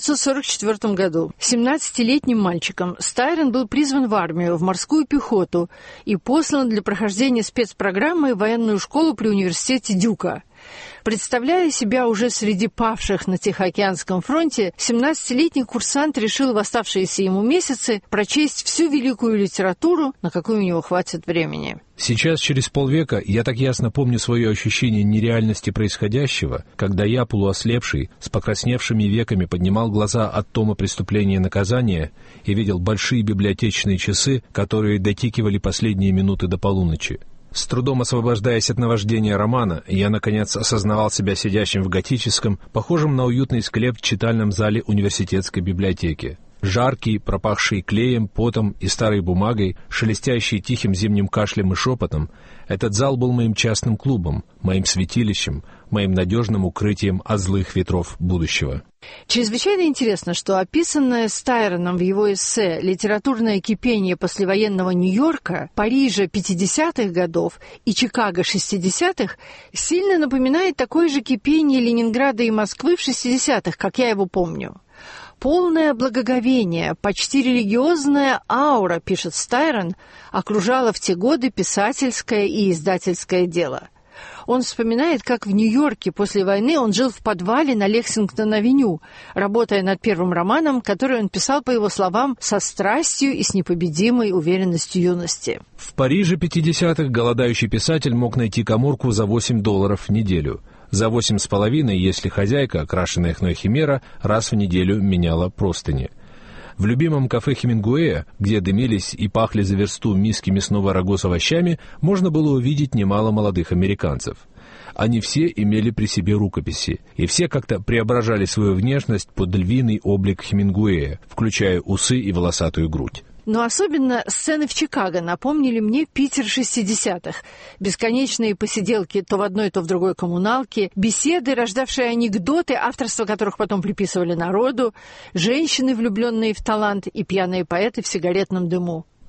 Speaker 18: 1944 году 17-летним мальчиком Стайрон был призван в армию, в морскую пехоту и послан для прохождения спецпрограммы в военную школу при университете Дюка. Представляя себя уже среди павших на Тихоокеанском фронте, 17-летний курсант решил в оставшиеся ему месяцы прочесть всю великую литературу, на какую у него хватит времени.
Speaker 19: Сейчас, через полвека, я так ясно помню свое ощущение нереальности происходящего, когда я, полуослепший, с покрасневшими веками поднимал глаза от тома «Преступление и наказание» и видел большие библиотечные часы, которые дотикивали последние минуты до полуночи. С трудом освобождаясь от наваждения романа, я, наконец, осознавал себя сидящим в готическом, похожем на уютный склеп в читальном зале университетской библиотеки. Жаркий, пропахший клеем, потом и старой бумагой, шелестящий тихим зимним кашлем и шепотом, этот зал был моим частным клубом, моим святилищем, моим надежным укрытием от злых ветров будущего.
Speaker 18: Чрезвычайно интересно, что описанное Стайроном в его эссе «Литературное кипение послевоенного Нью-Йорка», Парижа 50-х годов и Чикаго 60-х сильно напоминает такое же кипение Ленинграда и Москвы в 60-х, как я его помню. Полное благоговение, почти религиозная аура, пишет Стайрон, окружала в те годы писательское и издательское дело. Он вспоминает, как в Нью-Йорке после войны он жил в подвале на Лексингтон-авеню, работая над первым романом, который он писал, по его словам, со страстью и с непобедимой уверенностью юности.
Speaker 19: В Париже 50-х голодающий писатель мог найти каморку за $8 в неделю. За 8,5, если хозяйка, окрашенная хной химера, раз в неделю меняла простыни. В любимом кафе Хемингуэя, где дымились и пахли за версту миски мясного рагу с овощами, можно было увидеть немало молодых американцев. Они все имели при себе рукописи, и все как-то преображали свою внешность под львиный облик Хемингуэя, включая усы и волосатую грудь.
Speaker 18: Но особенно сцены в Чикаго напомнили мне Питер 60-х. Бесконечные посиделки то в одной, то в другой коммуналке, беседы, рождавшие анекдоты, авторство которых потом приписывали народу, женщины, влюбленные в талант, и пьяные поэты в сигаретном дыму.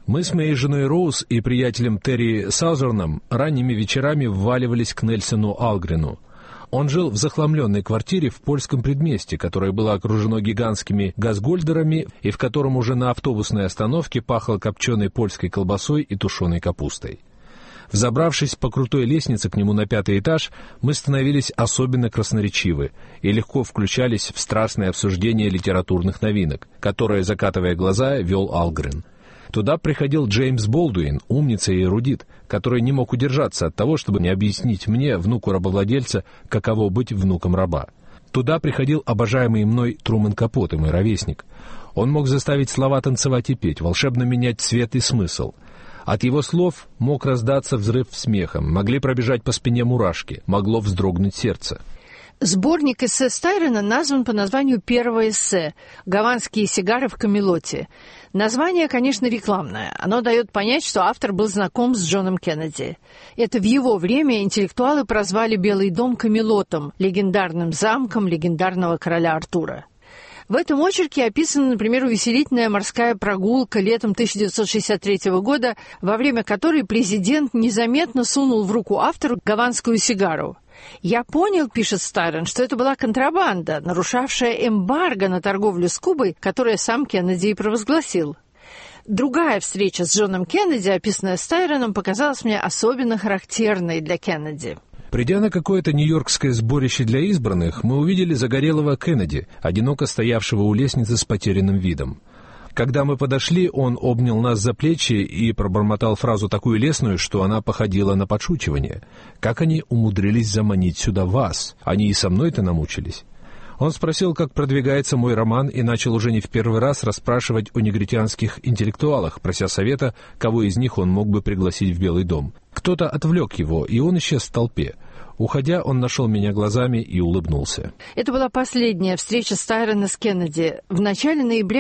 Speaker 19: Мы с моей женой Роуз и приятелем Терри Саузерном ранними вечерами вваливались к Нельсону Алгрену. Он жил в захламленной квартире в польском предместье, которое было окружено гигантскими газгольдерами и в котором уже на автобусной остановке пахло копченой польской колбасой и тушеной капустой. Взобравшись по крутой лестнице к нему на 5-й этаж, мы становились особенно красноречивы и легко включались в страстное обсуждение литературных новинок, которое, закатывая глаза, вел Алгрен. Туда приходил Джеймс Болдуин, умница и эрудит, который не мог удержаться от того, чтобы не объяснить мне, внуку рабовладельца, каково быть внуком раба. Туда приходил обожаемый мной Трумэн Капоте, мой ровесник. Он мог заставить слова танцевать и петь, волшебно менять цвет и смысл. От его слов мог раздаться взрыв смехом, могли пробежать по спине мурашки, могло вздрогнуть сердце.
Speaker 18: Сборник эссе Стайрена назван по названию первого эссе «Гаванские сигары в Камелоте». Название, конечно, рекламное. Оно дает понять, что автор был знаком с Джоном Кеннеди. Это в его время интеллектуалы прозвали Белый дом Камелотом, легендарным замком легендарного короля Артура. В этом очерке описана, например, увеселительная морская прогулка летом 1963 года, во время которой президент незаметно сунул в руку автору гаванскую сигару. «Я понял, — пишет Стайрен, — что это была контрабанда, нарушавшая эмбарго на торговлю с Кубой, которое сам Кеннеди и провозгласил». Другая встреча с Джоном Кеннеди, описанная Стайреном, показалась мне особенно характерной для Кеннеди.
Speaker 19: Придя на какое-то нью-йоркское сборище для избранных, мы увидели загорелого Кеннеди, одиноко стоявшего у лестницы с потерянным видом. Когда мы подошли, он обнял нас за плечи и пробормотал фразу такую лестную, что она походила на подшучивание. «Как они умудрились заманить сюда вас? Они и со мной-то намучились». Он спросил, как продвигается мой роман, и начал уже не в первый раз расспрашивать о негритянских интеллектуалах, прося совета, кого из них он мог бы пригласить в Белый дом. Кто-то отвлек его, и он исчез в толпе. Уходя, он нашел меня глазами и улыбнулся.
Speaker 18: Это была последняя встреча Стайрена с Кеннеди в начале ноября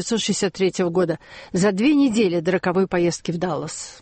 Speaker 18: 1963 года, за 2 недели до роковой поездки в Даллас.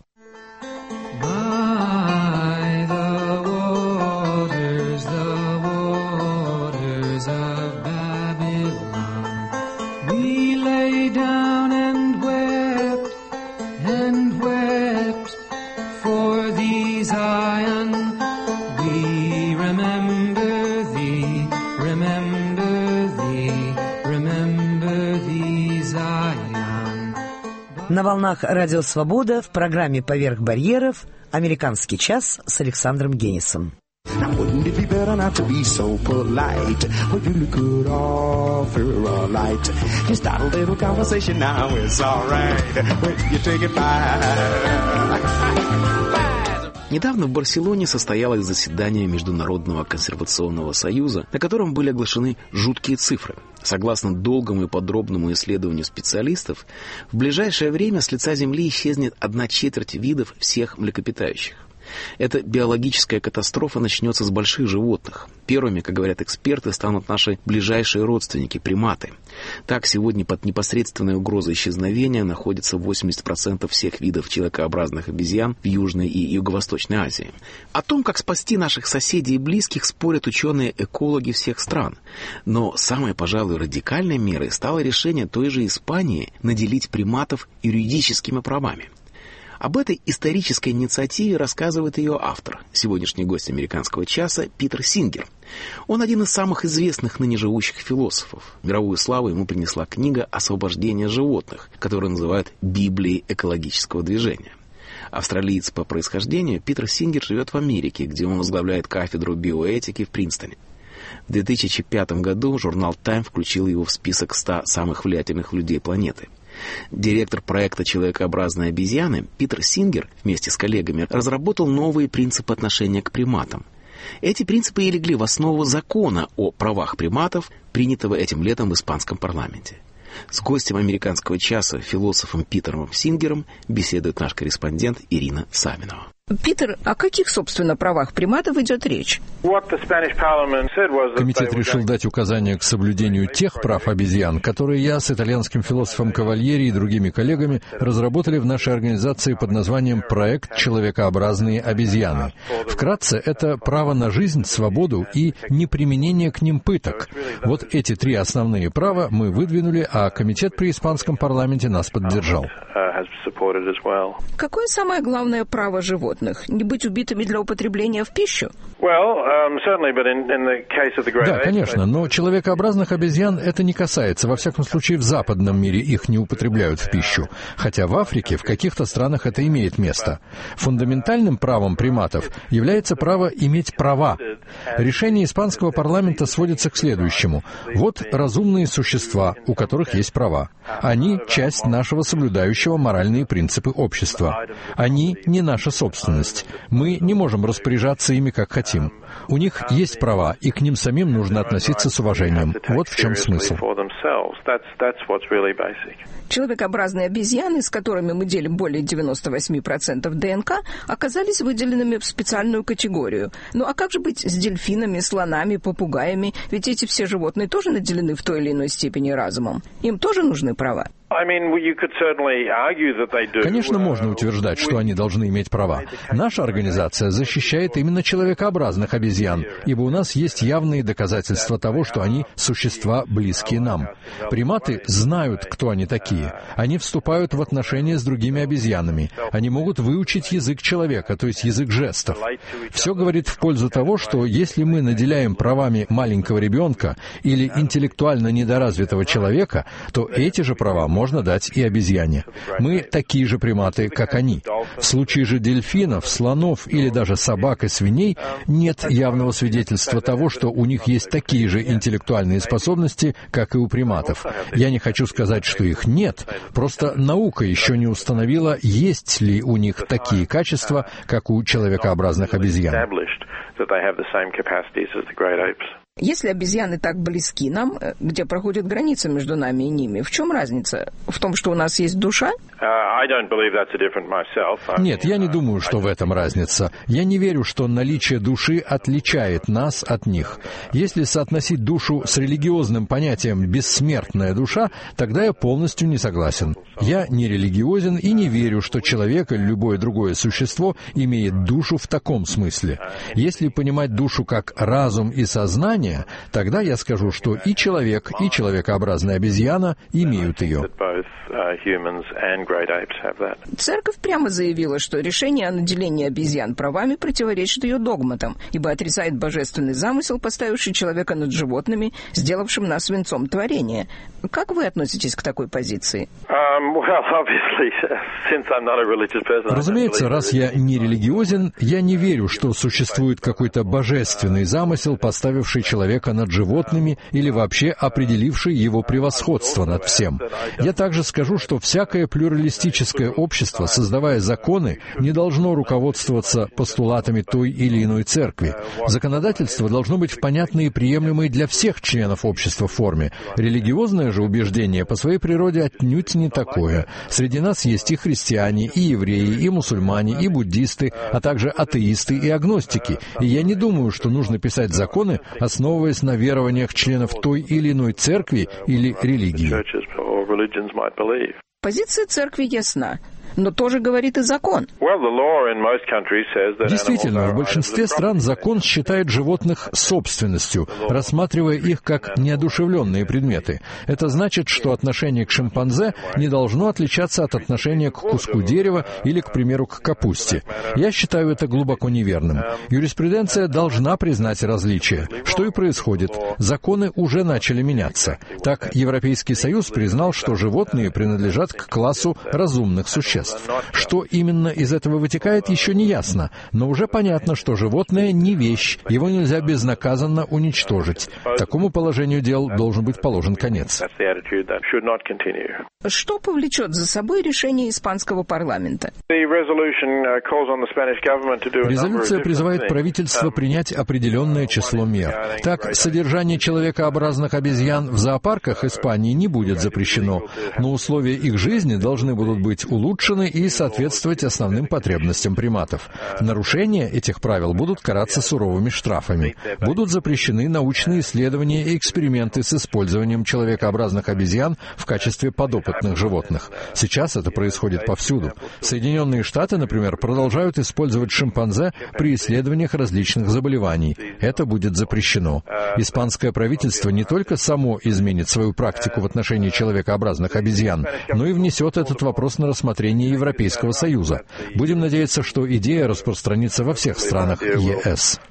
Speaker 1: На волнах «Радио Свобода» в программе «Поверх барьеров» «Американский час» с Александром Генисом.
Speaker 3: Now wouldn't it be better not to be so polite? Well, you could offer a light. Just start a little conversation now, it's alright. When you take it back.
Speaker 2: Недавно в Барселоне состоялось заседание Международного консервационного союза, на котором были оглашены жуткие цифры. Согласно долгому и подробному исследованию специалистов, в ближайшее время с лица Земли исчезнет 1/4 видов всех млекопитающих. Эта биологическая катастрофа начнется с больших животных. Первыми, как говорят эксперты, станут наши ближайшие родственники, приматы. Так, сегодня под непосредственной угрозой исчезновения находится 80% всех видов человекообразных обезьян в Южной и Юго-Восточной Азии. О том, как спасти наших соседей и близких, спорят ученые-экологи всех стран. Но самой, пожалуй, радикальной мерой стало решение той же Испании наделить приматов юридическими правами. Об этой исторической инициативе рассказывает ее автор, сегодняшний гость «Американского часа» Питер Сингер. Он один из самых известных ныне живущих философов. Мировую славу ему принесла книга «Освобождение животных», которую называют «Библией экологического движения». Австралиец по происхождению, Питер Сингер живет в Америке, где он возглавляет кафедру биоэтики в Принстоне. В 2005 году журнал Time включил его в список 100 самых влиятельных людей планеты. Директор проекта «Человекообразные обезьяны» Питер Сингер вместе с коллегами разработал новые принципы отношения к приматам. Эти принципы и легли в основу закона о правах приматов, принятого этим летом в испанском парламенте. С гостем «Американского часа», философом Питером Сингером, беседует наш корреспондент Ирина Савинова.
Speaker 20: Питер, о каких, собственно, правах приматов идет речь?
Speaker 21: Комитет решил дать указания к соблюдению тех прав обезьян, которые я с итальянским философом Кавальери и другими коллегами разработали в нашей организации под названием «Проект «Человекообразные обезьяны». Вкратце, это право на жизнь, свободу и неприменение к ним пыток. Вот эти 3 основные права мы выдвинули, а комитет при испанском парламенте нас поддержал.
Speaker 20: Какое самое главное право животных? Не быть убитыми для употребления в пищу?
Speaker 21: Да, конечно, но человекообразных обезьян это не касается. Во всяком случае, в западном мире их не употребляют в пищу. Хотя в Африке, в каких-то странах это имеет место. Фундаментальным правом приматов является право иметь права. Решение испанского парламента сводится к следующему. Вот разумные существа, у которых есть права. Они — часть нашего соблюдающего моральные принципы общества. Они не наша собственность. Мы не можем распоряжаться ими, как хотим. У них есть права, и к ним самим нужно относиться с уважением. Вот в чем смысл.
Speaker 20: Человекообразные обезьяны, с которыми мы делим более 98% ДНК, оказались выделенными в специальную категорию. Ну а как же быть с дельфинами, слонами, попугаями? Ведь эти все животные тоже наделены в той или иной степени разумом. Им тоже нужны права.
Speaker 21: Конечно, можно утверждать, что они должны иметь права. Наша организация защищает именно человекообразных обезьян, ибо у нас есть явные доказательства того, что они существа, близкие нам. Приматы знают, кто они такие. Они вступают в отношения с другими обезьянами. Они могут выучить язык человека, то есть язык жестов. Все говорит в пользу того, что если мы наделяем правами маленького ребенка или интеллектуально недоразвитого человека, то эти же права можно дать и обезьяне. Мы такие же приматы, как они. В случае же дельфинов, слонов или даже собак и свиней нет явного свидетельства того, что у них есть такие же интеллектуальные способности, как и у приматов. Я не хочу сказать, что их нет, просто наука еще не установила, есть ли у них такие качества, как у человекообразных обезьян.
Speaker 20: Если обезьяны так близки нам, где проходит граница между нами и ними, в чем разница? В том, что у нас есть душа?
Speaker 21: Нет, я не думаю, что в этом разница. Я не верю, что наличие души отличает нас от них. Если соотносить душу с религиозным понятием «бессмертная душа», тогда я полностью не согласен. Я не религиозен и не верю, что человек или любое другое существо имеет душу в таком смысле. Если понимать душу как разум и сознание, тогда я скажу, что и человек, и человекообразная обезьяна имеют ее.
Speaker 20: Церковь прямо заявила, что решение о наделении обезьян правами противоречит ее догматам, ибо отрицает божественный замысел, поставивший человека над животными, сделавшим нас венцом творения. Как вы относитесь к такой позиции?
Speaker 21: Разумеется, раз я не религиозен, я не верю, что существует какой-то божественный замысел, поставивший человека над животными или вообще определивший его превосходство над всем. Я также скажу, что всякое плюралистическое общество, создавая законы, не должно руководствоваться постулатами той или иной церкви. Законодательство должно быть в понятной и приемлемой для всех членов общества форме. Религиозное же убеждение по своей природе отнюдь не такое. Среди нас есть и христиане, и евреи, и мусульмане, и буддисты, а также атеисты и агностики. И я не думаю, что нужно писать законы, основываясь на верованиях членов той или иной церкви или религии.
Speaker 20: Позиция церкви ясна. Но тоже говорит и закон.
Speaker 21: Действительно, в большинстве стран закон считает животных собственностью, рассматривая их как неодушевленные предметы. Это значит, что отношение к шимпанзе не должно отличаться от отношения к куску дерева или, к примеру, к капусте. Я считаю это глубоко неверным. Юриспруденция должна признать различия, что и происходит. Законы уже начали меняться. Так, Европейский Союз признал, что животные принадлежат к классу разумных существ. Что именно из этого вытекает, еще не ясно, но уже понятно, что животное не вещь, его нельзя безнаказанно уничтожить. Такому положению дел должен быть положен конец.
Speaker 20: Что повлечет за собой решение испанского парламента?
Speaker 21: Резолюция призывает правительство принять определенное число мер. Так, содержание человекообразных обезьян в зоопарках Испании не будет запрещено, но условия их жизни должны будут быть улучшены и соответствовать основным потребностям приматов. Нарушения этих правил будут караться суровыми штрафами. Будут запрещены научные исследования и эксперименты с использованием человекообразных обезьян в качестве подопытных животных. Сейчас это происходит повсюду. Соединенные Штаты, например, продолжают использовать шимпанзе при исследованиях различных заболеваний. Это будет запрещено. Испанское правительство не только само изменит свою практику в отношении человекообразных обезьян, но и внесет этот вопрос на рассмотрение управления Европейского Союза. Будем надеяться, что идея распространится во всех странах ЕС.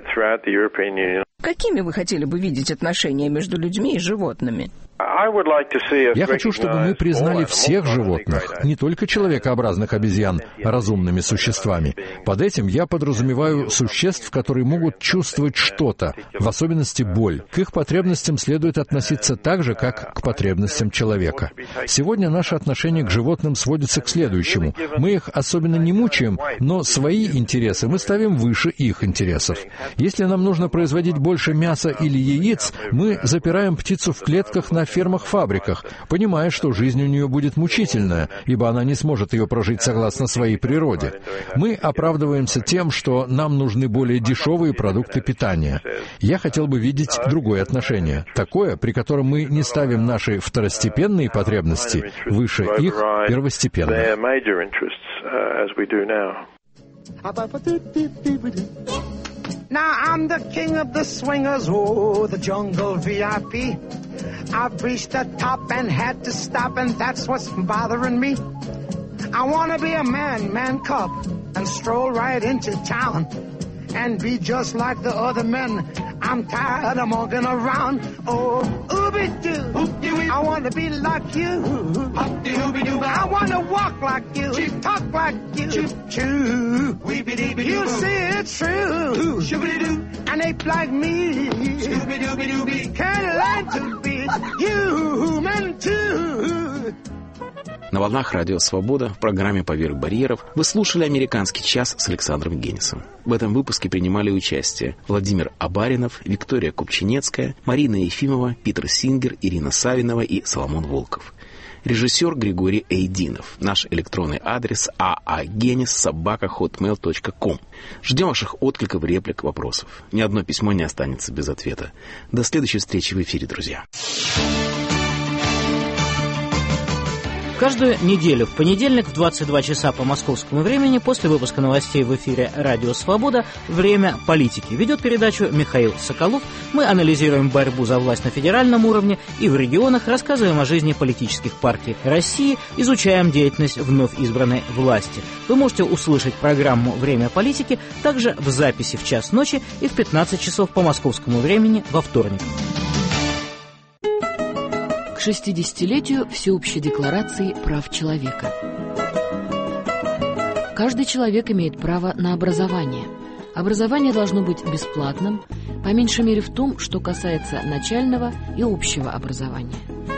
Speaker 20: Какими вы хотели бы видеть отношения между людьми и животными?
Speaker 21: Я хочу, чтобы мы признали всех животных, не только человекообразных обезьян, разумными существами. Под этим я подразумеваю существ, которые могут чувствовать что-то, в особенности боль. К их потребностям следует относиться так же, как к потребностям человека. Сегодня наше отношение к животным сводится к следующему. Мы их особенно не мучаем, но свои интересы мы ставим выше их интересов. Если нам нужно производить больше мяса или яиц, мы запираем птицу в клетках на фермах-фабриках, понимая, что жизнь у нее будет мучительная, ибо она не сможет ее прожить согласно своей природе. Мы оправдываемся тем, что нам нужны более дешевые продукты питания. Я хотел бы видеть другое отношение, такое, при котором мы не ставим наши второстепенные потребности выше их первостепенных.
Speaker 3: Now I'm the king of the swingers, oh, the jungle VIP. I've reached the top and had to stop, and that's what's bothering me. I wanna be a man cub, and stroll right into town, and be just like the other men. I'm tired of walking around. Oh, ooby-doo, I wanna be like you. I wanna walk like you, talk like you. You see it's true. An ape like me can learn to be human too.
Speaker 2: На волнах Радио Свобода в программе «Поверх барьеров» вы слушали «Американский час» с Александром Генисом. В этом выпуске принимали участие Владимир Абаринов, Виктория Купчинецкая, Марина Ефимова, Питер Сингер, Ирина Савинова и Соломон Волков. Режиссер Григорий Эйдинов. Наш электронный адрес aagenis@hotmail.com. Ждем ваших откликов, реплик, вопросов. Ни одно письмо не останется без ответа. До следующей встречи в эфире, друзья.
Speaker 4: Каждую неделю в понедельник в 22 часа по московскому времени после выпуска новостей в эфире «Радио Свобода» «Время политики». Ведет передачу Михаил Соколов. Мы анализируем борьбу за власть на федеральном уровне и в регионах, рассказываем о жизни политических партий России, изучаем деятельность вновь избранной власти. Вы можете услышать программу «Время политики» также в записи в час ночи и в 15 часов по московскому времени во вторник.
Speaker 22: К 60-летию Всеобщей декларации прав человека. Каждый человек имеет право на образование. Образование должно быть бесплатным, по меньшей мере в том, что касается начального и общего образования.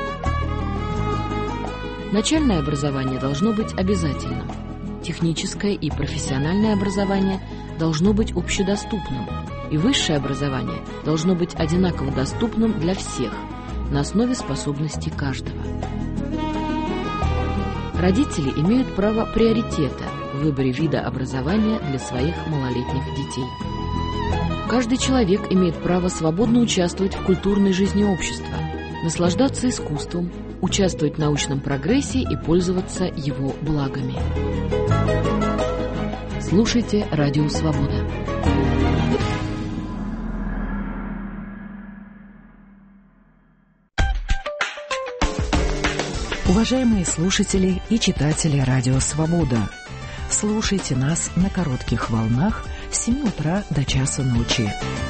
Speaker 22: Начальное образование должно быть обязательным. Техническое и профессиональное образование должно быть общедоступным. И высшее образование должно быть одинаково доступным для всех, на основе способностей каждого. Родители имеют право приоритета в выборе вида образования для своих малолетних детей. Каждый человек имеет право свободно участвовать в культурной жизни общества, наслаждаться искусством, участвовать в научном прогрессе и пользоваться его благами. Слушайте «Радио Свобода».
Speaker 23: Уважаемые слушатели и читатели «Радио Свобода», слушайте нас на коротких волнах с 7 утра до часа ночи.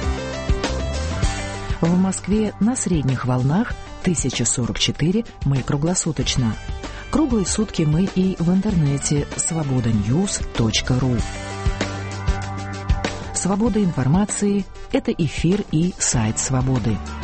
Speaker 23: В Москве на средних волнах 1044 мы круглосуточно. Круглые сутки мы и в интернете svobodanews.ru. Свобода информации – это эфир и сайт «Свободы».